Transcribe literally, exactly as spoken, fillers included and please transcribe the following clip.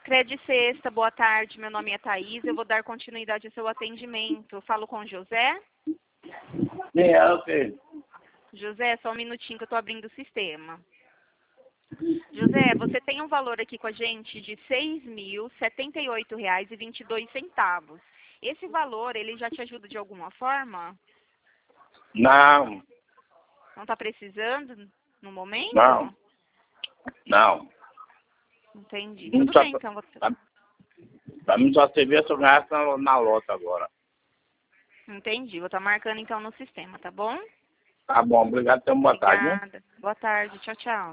Sicredi Sexta, boa tarde, meu nome é Thaís, eu vou dar continuidade ao seu atendimento. Falo com o José? Sim, é ok. José, só um minutinho que eu estou abrindo o sistema. José, você tem um valor aqui com a gente de seis mil setenta e oito reais e vinte e dois centavos. Esse valor, ele já te ajuda de alguma forma? Não, Não está precisando no momento? não, não. Entendi. Não Tudo tá, bem, então. Vou... pra, pra mim só servia se eu ganhasse na, na lota agora. Entendi. Vou estar marcando, então, no sistema, tá bom? Tá bom, obrigado, tenha uma boa tarde, né? Obrigada. Boa tarde. Tchau, tchau.